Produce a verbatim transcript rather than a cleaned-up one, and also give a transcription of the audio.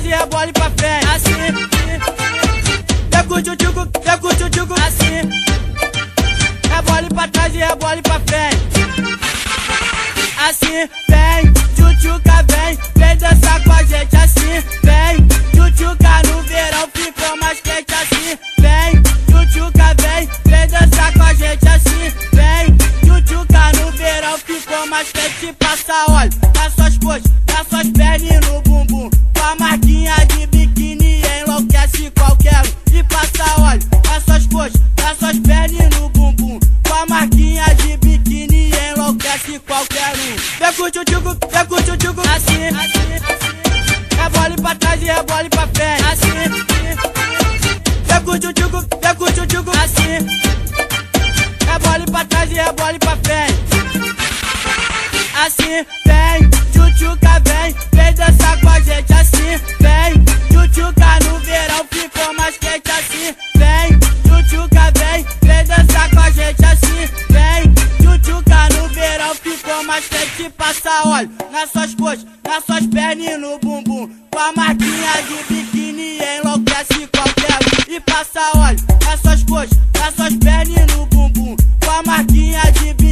trás e rebola pra frente. Assim, pega o tchutchuco, pega o tchutchuco. Assim, rebola pra trás e rebola pra frente. Assim, vem, tchutchuca, vem, vem dançar com a gente. Assim, vem, tchutchuca, no verão ficou mais quente. Assim, vem, tchutchuca, vem, vem dançar com a gente. Assim, vem, tchutchuca, no verão ficou mais quente. Passa óleo nas suas coxas, nas suas pernas e no bumbum, com a marquinha de biquíni enlouquece qualquer um. E passa óleo nas suas coxas, nas suas pernas e no bumbum, com a marquinha de biquíni enlouquece qualquer um. Pega o tchutchuco, pega o tchutchuco. Assim, rebole pra trás e rebole pra frente. Assim, pega o tchutchuco, pega o tchutchuco. Assim, rebole pra trás e rebole pra frente. Assim, vem, tchutchuca, vem, vem dançar com a gente. Assim, vem, tchutchuca, no verão ficou mais quente. Assim, vem, tchutchuca, vem, vem dançar com a gente. Assim, vem, tchutchuca, no verão ficou mais quente. Passa óleo nas suas coxas, nas suas pernas e no bumbum, com a marquinha de biquíni enlouquece qualquer um. E passa óleo nas suas coxas, nas suas pernas e no bumbum, com a marquinha de biquíni